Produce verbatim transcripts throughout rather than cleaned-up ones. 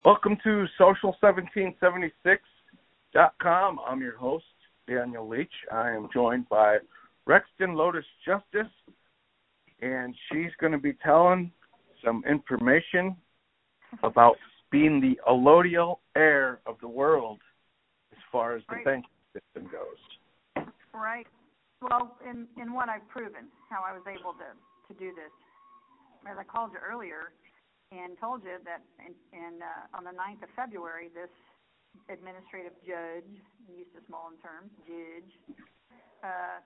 Welcome to Social seventeen seventy-six dot com. I'm your host, Daniel Leach. I am joined by Rexton Lotus Justice, and she's going to be telling some information about being the allodial heir of the world as far as the right. banking system goes. Right. Well, in, in what I've proven, how I was able to, to do this, as I called you earlier, and told you that in, in, uh, on the ninth of February, this administrative judge, used to small in terms, judge, uh,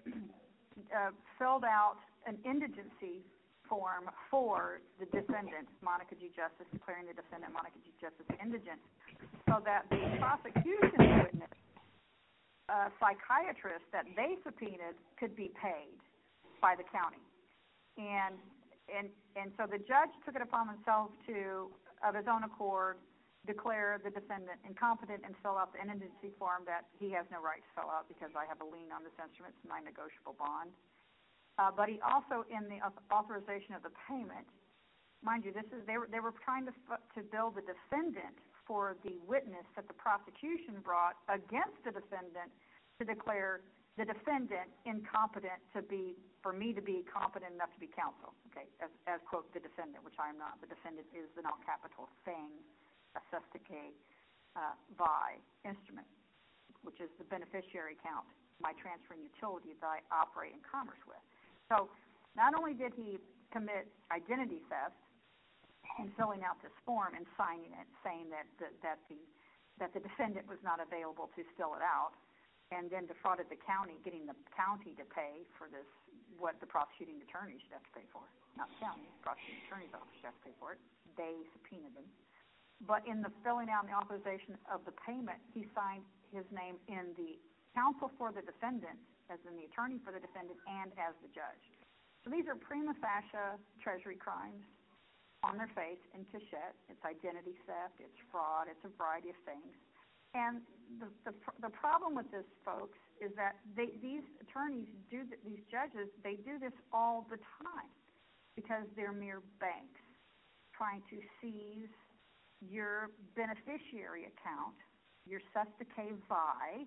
uh, filled out an indigency form for the defendant, Monica G. Justice, declaring the defendant, Monica G. Justice, indigent, so that the prosecution witness, uh, psychiatrist that they subpoenaed, could be paid by the county. And And and so the judge took it upon himself to, of his own accord, declare the defendant incompetent and fill out the indigency form that he has no right to fill out because I have a lien on this instrument, it's my negotiable bond. Uh, but he also, in the authorization of the payment, mind you, this is they were they were trying to to bill the defendant for the witness that the prosecution brought against the defendant to declare the defendant incompetent to be, for me to be competent enough to be counsel, okay, as, as quote, the defendant, which I am not. The defendant is the non-capital thing, a sustake uh, by instrument, which is the beneficiary account, my transferring utility that I operate in commerce with. So not only did he commit identity theft in filling out this form and signing it, saying that the, that the that the defendant was not available to fill it out, and then defrauded the county, getting the county to pay for this, what the prosecuting attorney should have to pay for. Not the county, the prosecuting attorney's office should have to pay for it. They subpoenaed him. But in the filling out and the authorization of the payment, he signed his name in the counsel for the defendant, as in the attorney for the defendant, and as the judge. So these are prima facie treasury crimes on their face in cachette. It's identity theft, it's fraud, it's a variety of things. And the, the the problem with this, folks, is that they, these attorneys do th- these judges they do this all the time because they're mere banks trying to seize your beneficiary account, your sustake vi,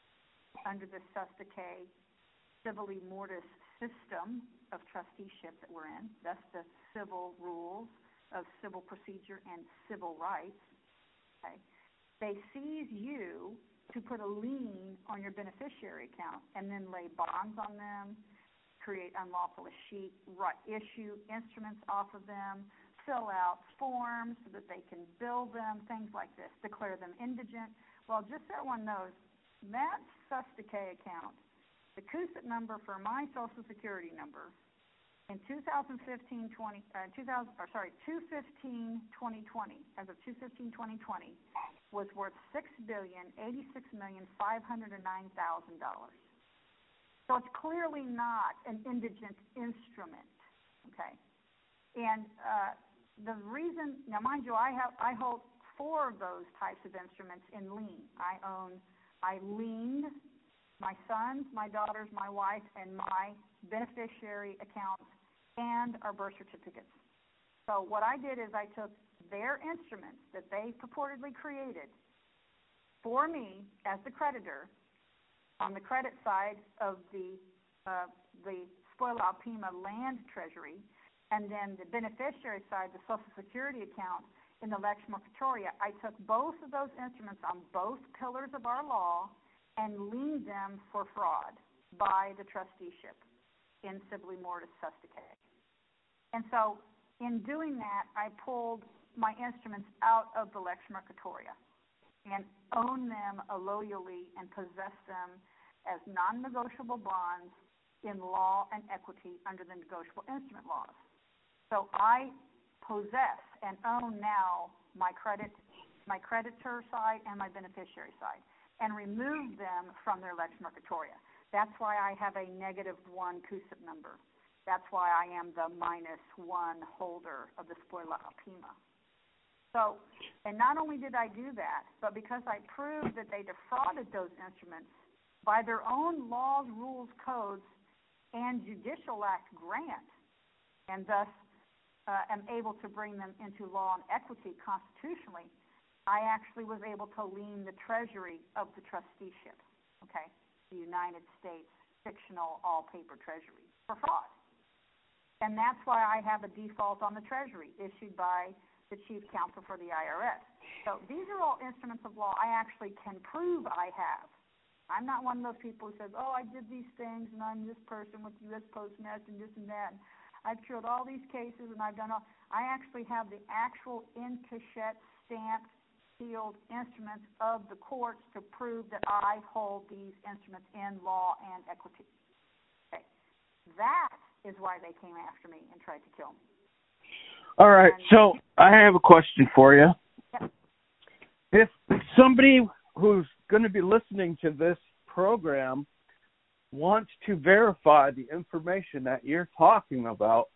under the sustake civilly mortis system of trusteeship that we're in. That's the civil rules of civil procedure and civil rights. Okay. They seize you to put a lien on your beneficiary account and then lay bonds on them, create unlawful escheat, issue instruments off of them, fill out forms so that they can bill them, things like this, declare them indigent. Well, just so everyone knows, that sustake account, the C U S I P number for my Social Security number, in two thousand fifteen twenty, uh, two thousand, or sorry, two fifteen twenty twenty, as of two fifteen twenty twenty, was worth six billion eighty-six million five hundred nine thousand dollars. So it's clearly not an indigent instrument, okay? And uh, the reason, now mind you, I have I hold four of those types of instruments in lien. I own, I liened my sons, my daughters, my wife, and my beneficiary accounts and our birth certificates. So what I did is I took their instruments that they purportedly created for me as the creditor on the credit side of the uh, the Spoila Alpima land treasury, and then the beneficiary side, the Social Security account in the Lex Mercatoria. I took both of those instruments on both pillars of our law and liened them for fraud by the trusteeship in civilly mortis sustake. And so in doing that, I pulled my instruments out of the Lex Mercatoria and own them allodially and possess them as non-negotiable bonds in law and equity under the negotiable instrument laws. So I possess and own now my credit, my creditor side and my beneficiary side, and remove them from their Lex Mercatoria. That's why I have a negative one C U S I P number. That's why I am the minus one holder of the Spoila Alpima. So, and not only did I do that, but because I proved that they defrauded those instruments by their own laws, rules, codes, and Judicial Act grant, and thus uh, am able to bring them into law and equity constitutionally, I actually was able to lien the treasury of the trusteeship, okay, the United States fictional all-paper treasury for fraud. And that's why I have a default on the treasury issued by the chief counsel for the I R S. So these are all instruments of law I actually can prove I have. I'm not one of those people who says, oh, I did these things, and I'm this person with U S Postmaster and this and that. And I've killed all these cases, and I've done all. I actually have the actual in cachette stamped, sealed instruments of the courts to prove that I hold these instruments in law and equity. Okay. That is why they came after me and tried to kill me. All right, and, so I have a question for you. Yep. If somebody who's going to be listening to this program wants to verify the information that you're talking about,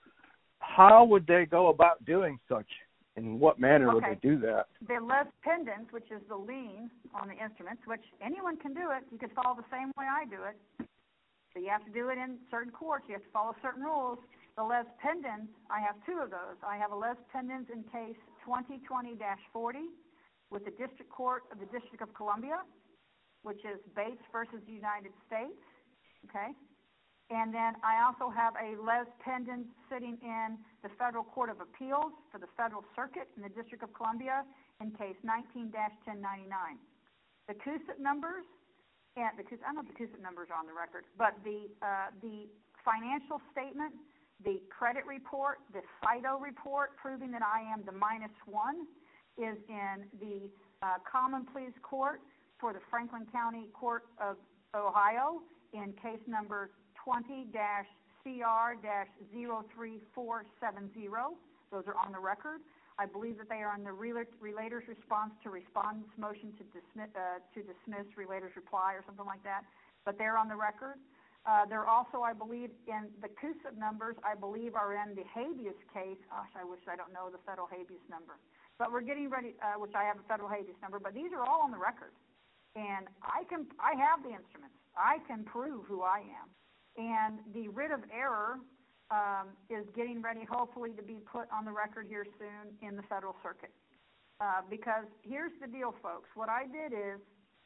how would they go about doing such? In what manner okay. would they do that? The les pendens, which is the lien on the instruments, which anyone can do it. You can follow the same way I do it. So you have to do it in certain courts. You have to follow certain rules. The les pendens, I have two of those. I have a les pendens in case twenty twenty dash forty with the District Court of the District of Columbia, which is Bates versus the United States, okay? And then I also have a les pendens sitting in the Federal Court of Appeals for the Federal Circuit in the District of Columbia in case nineteen dash ten ninety-nine. The C U S I P numbers, and the, I don't know if the C U S I P numbers are on the record, but the uh, the financial statement, the credit report, the FIDO report proving that I am the minus one is in the uh, Common Pleas Court for the Franklin County Court of Ohio in case number twenty dash C R dash zero three four seven zero. Those are on the record. I believe that they are in the relator's response to respondent's motion to dismiss, uh, to dismiss relator's reply or something like that, but they're on the record. Uh, they're also, I believe, in the C U S I P numbers, I believe, are in the habeas case. Gosh, I wish I don't know the federal habeas number. But we're getting ready, uh, which I have a federal habeas number, but these are all on the record. And I can, I have the instruments. I can prove who I am. And the writ of error um, is getting ready, hopefully, to be put on the record here soon in the Federal Circuit. Uh, because here's the deal, folks. What I did is,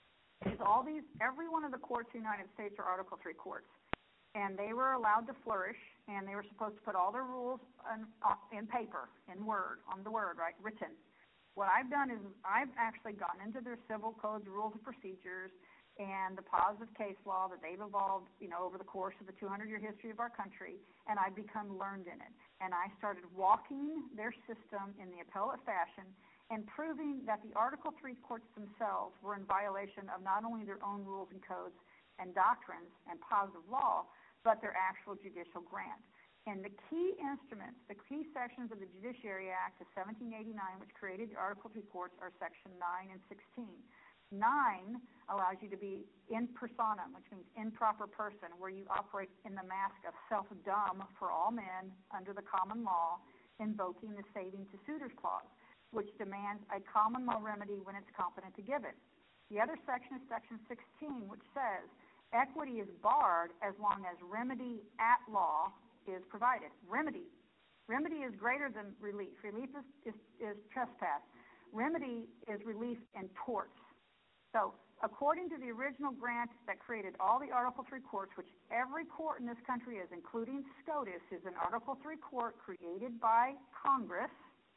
is all these, every one of the courts in the United States are Article three courts. And they were allowed to flourish, and they were supposed to put all their rules in, in paper, in Word, on the Word, right, written. What I've done is I've actually gotten into their civil codes, rules, and procedures, and the positive case law that they've evolved, you know, over the course of the two hundred year history of our country, and I've become learned in it. And I started walking their system in the appellate fashion and proving that the Article three courts themselves were in violation of not only their own rules and codes and doctrines and positive law, but their actual judicial grant. And the key instruments, the key sections of the Judiciary Act of seventeen eighty-nine, which created the Article three courts, are Section nine and sixteen. nine allows you to be in personam, which means improper person, where you operate in the mask of self-dumb for all men under the common law, invoking the saving to suitors clause, which demands a common law remedy when it's competent to give it. The other section is Section sixteen, which says equity is barred as long as remedy at law is provided. Remedy. Remedy is greater than relief. Relief is, is, is trespass. Remedy is relief in torts. So according to the original grant that created all the Article three courts, which every court in this country is, including SCOTUS, is an Article three court created by Congress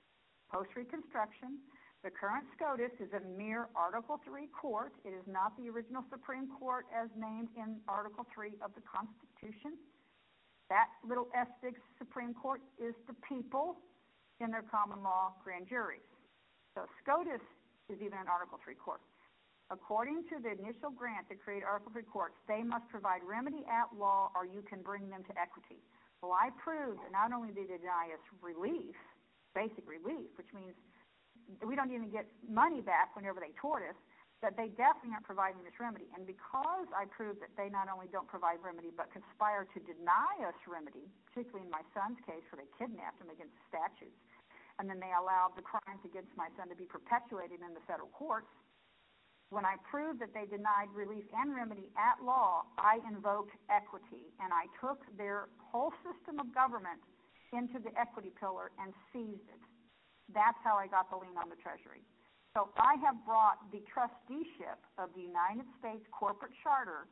post-Reconstruction. The current SCOTUS is a mere Article three court. It is not the original Supreme Court as named in Article three of the Constitution. That little S-big Supreme Court is the people in their common law grand juries. So SCOTUS is even an Article three court. According to the initial grant to create Article three courts, they must provide remedy at law or you can bring them to equity. Well, I proved that not only did they deny us relief, basic relief, which means we don't even get money back whenever they tort us, that they definitely aren't providing this remedy. And because I proved that they not only don't provide remedy but conspire to deny us remedy, particularly in my son's case where they kidnapped him against statutes, and then they allowed the crimes against my son to be perpetuated in the federal courts, when I proved that they denied relief and remedy at law, I invoked equity, and I took their whole system of government into the equity pillar and seized it. That's how I got the lien on the Treasury. So I have brought the trusteeship of the United States corporate charter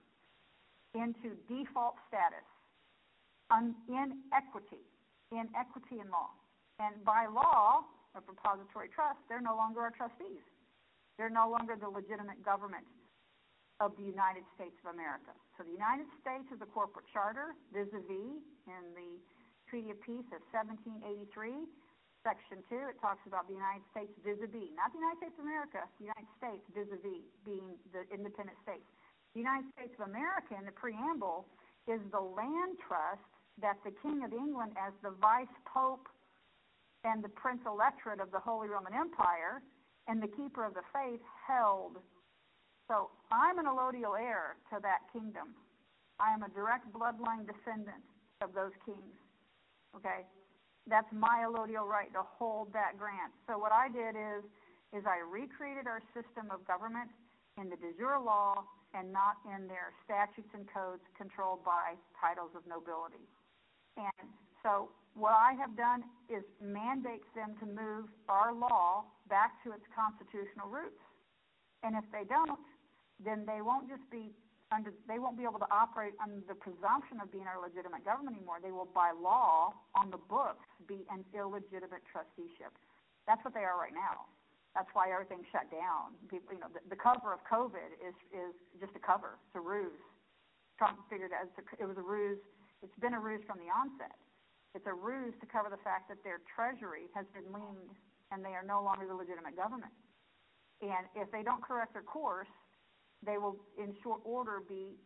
into default status un, in equity, in equity and law. And by law of repository trust, they're no longer our trustees. They're no longer the legitimate government of the United States of America. So the United States is a corporate charter, vis-a-vis, in the Treaty of Peace of seventeen eighty-three, Section two, it talks about the United States vis-a-vis, not the United States of America, the United States vis-a-vis being the independent states. The United States of America, in the preamble, is the land trust that the King of England, as the vice pope and the prince electorate of the Holy Roman Empire and the keeper of the faith, held. So I'm an allodial heir to that kingdom. I am a direct bloodline descendant of those kings. Okay? That's my allodial right to hold that grant. So what I did is, is I recreated our system of government in the de jure law and not in their statutes and codes controlled by titles of nobility. And so what I have done is mandates them to move our law back to its constitutional roots. And if they don't, then they won't just be under, they won't be able to operate under the presumption of being our legitimate government anymore. They will, by law, on the books, be an illegitimate trusteeship. That's what they are right now. That's why everything's shut down. People, you know, the, the cover of COVID is is just a cover. It's a ruse. Trump figured out it was a ruse. It's been a ruse from the onset. It's a ruse to cover the fact that their treasury has been leaned and they are no longer the legitimate government. And if they don't correct their course, they will, in short order, be,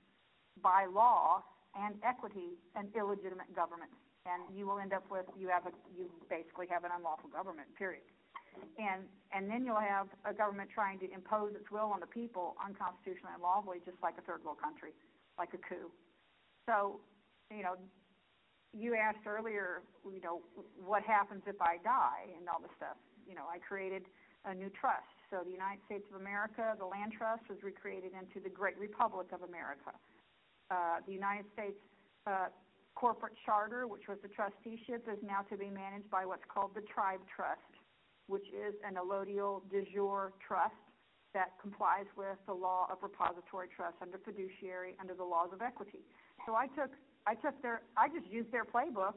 by law and equity, an illegitimate government. And you will end up with, you have a, you basically have an unlawful government, period. And and then you'll have a government trying to impose its will on the people unconstitutionally and lawfully, just like a third world country, like a coup. So, you know, you asked earlier, you know, what happens if I die and all this stuff. You know, I created a new trust. So the United States of America, the land trust, was recreated into the Great Republic of America. Uh, the United States uh, corporate charter, which was the trusteeship, is now to be managed by what's called the Tribe Trust, which is an allodial de jure trust that complies with the law of repository trust under fiduciary, under the laws of equity. So I took, I took their, I just used their playbook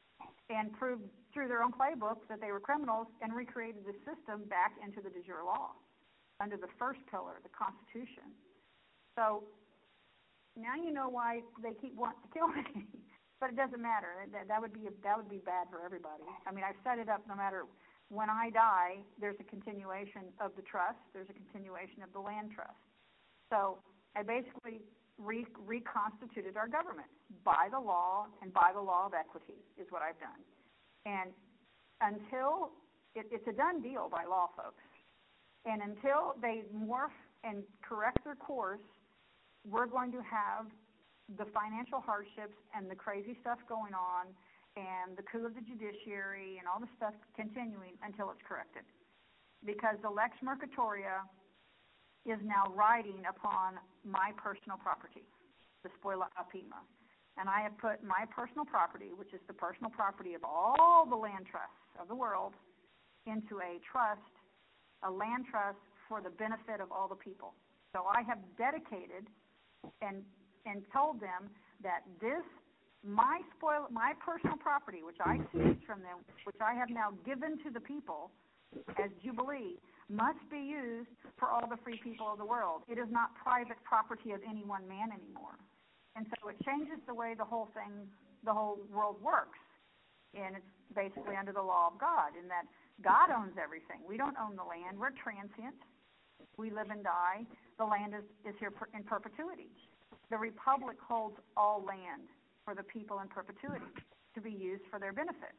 and proved through their own playbook that they were criminals and recreated the system back into the de jure law under the first pillar, the Constitution. So now you know why they keep wanting to kill me, but it doesn't matter. That, that would be a, that would be bad for everybody. I mean, I've set it up no matter. When I die, there's a continuation of the trust. There's a continuation of the land trust. So I basically re- reconstituted our government by the law and by the law of equity is what I've done. And until it, it's a done deal by law, folks. And until they morph and correct their course, we're going to have the financial hardships and the crazy stuff going on and the coup of the judiciary and all the stuff continuing until it's corrected. Because the Lex Mercatoria is now riding upon my personal property, the Spoila Alpima. And I have put my personal property, which is the personal property of all the land trusts of the world, into a trust, a land trust for the benefit of all the people. So I have dedicated and and told them that this My spoil, my personal property, which I seized from them, which I have now given to the people as Jubilee, must be used for all the free people of the world. It is not private property of any one man anymore. And so it changes the way the whole thing, the whole world works. And it's basically under the law of God, in that God owns everything. We don't own the land. We're transient. We live and die. The land is, is here per, in perpetuity. The Republic holds all land for the people in perpetuity to be used for their benefit.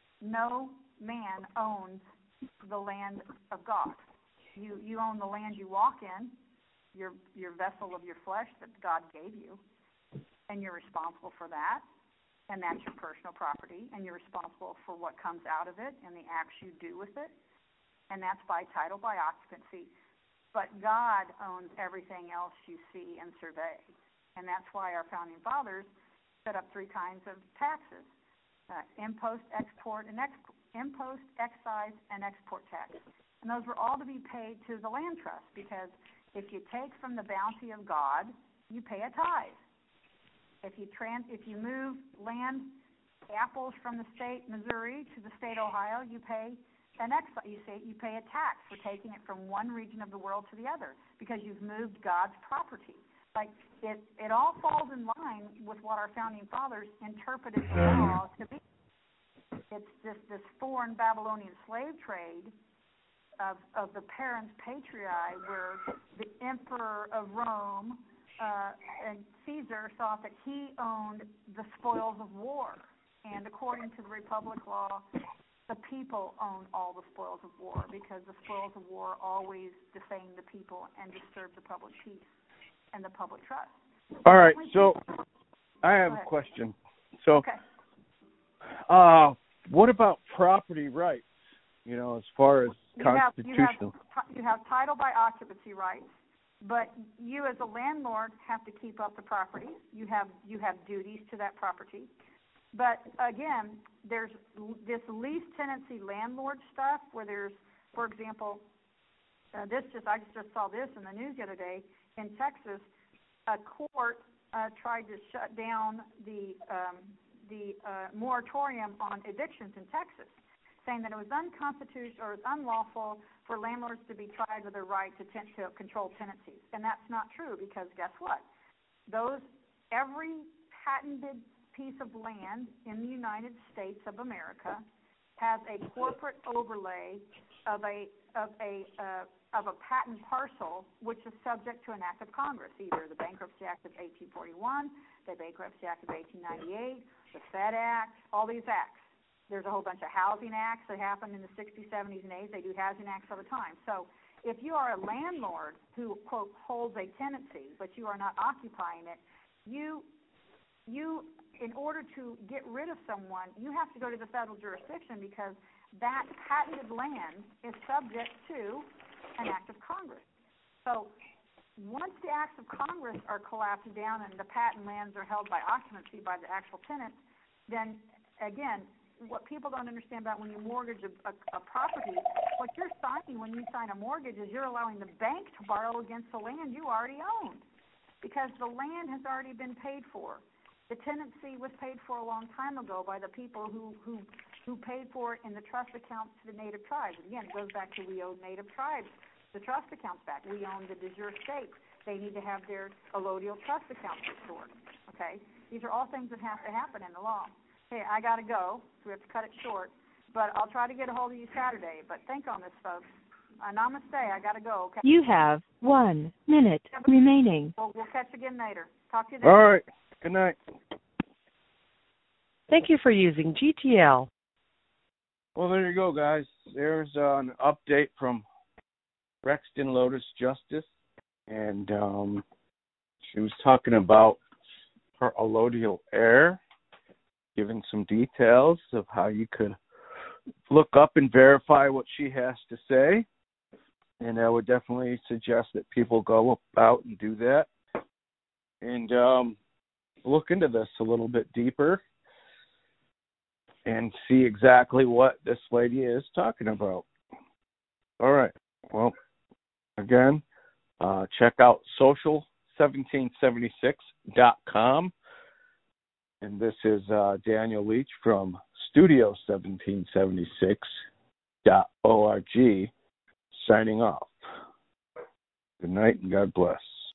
No man owns the land of God. You you own the land you walk in, your your vessel of your flesh that God gave you, and you're responsible for that, and that's your personal property, and you're responsible for what comes out of it and the acts you do with it, and that's by title, by occupancy. But God owns everything else you see and survey, and that's why our founding fathers set up three kinds of taxes. uh, impost, export, and ex- impost, excise, and export tax. And those were all to be paid to the land trust, because if you take from the bounty of God, you pay a tithe. If you trans, if you move land, apples from the state Missouri to the state Ohio, you pay an excise. You say you pay a tax for taking it from one region of the world to the other, because you've moved God's property. Like it, it all falls in line with what our founding fathers interpreted the law to be. It's this this foreign Babylonian slave trade of of the parens patriae, where the emperor of Rome uh, and Caesar thought that he owned the spoils of war, and according to the Republic law, the people own all the spoils of war, because the spoils of war always defame the people and disturb the public peace and the public trust. All right, so I have a question. So, okay. uh, what about property rights? You know, as far as you constitutional. Have, you, have, you have title by occupancy rights, but you as a landlord have to keep up the property. You have you have duties to that property. But again, there's this lease tenancy landlord stuff where there's, for example, uh, this just I just saw this in the news the other day. In Texas, a court uh, tried to shut down the um, the uh, moratorium on evictions in Texas, saying that it was unconstitutional or it was unlawful for landlords to be tried with their right to, ten- to control tenancies. And that's not true, because guess what? Those every patented piece of land in the United States of America has a corporate overlay of a of a uh, of a patent parcel, which is subject to an act of Congress, either the Bankruptcy Act of eighteen forty-one, the Bankruptcy Act of eighteen ninety-eight, the Fed Act, all these acts. There's a whole bunch of housing acts that happened in the sixties, seventies, and eighties. They do housing acts all the time. So if you are a landlord who, quote, holds a tenancy, but you are not occupying it, you you in order to get rid of someone, you have to go to the federal jurisdiction, because that patented land is subject to an act of Congress. So once the acts of Congress are collapsed down and the patent lands are held by occupancy by the actual tenants, then, again, what people don't understand about when you mortgage a, a, a property, what you're signing when you sign a mortgage is you're allowing the bank to borrow against the land you already owned, because the land has already been paid for. The tenancy was paid for a long time ago by the people who, who, who paid for it in the trust accounts to the native tribes. Again, it goes back to we owe native tribes the trust accounts back. We own the de jure states. They need to have their allodial trust accounts restored. Okay? These are all things that have to happen in the law. Hey, I got to go, so we have to cut it short. But I'll try to get a hold of you Saturday. But think on this, folks. Uh, namaste. I got to go, okay? You have one minute yeah, remaining. We'll, we'll catch again later. Talk to you then. All right. Good night. Thank you for using G T L. Well, there you go, guys. There's uh, an update from Rexton Lotus Justice, and um, she was talking about her allodial heir, giving some details of how you could look up and verify what she has to say, and I would definitely suggest that people go out and do that and um, look into this a little bit deeper and see exactly what this lady is talking about. All right. Well, again, uh, check out social seventeen seventy-six dot com. And this is uh, Daniel Leach from studio seventeen seventy-six dot org signing off. Good night and God bless.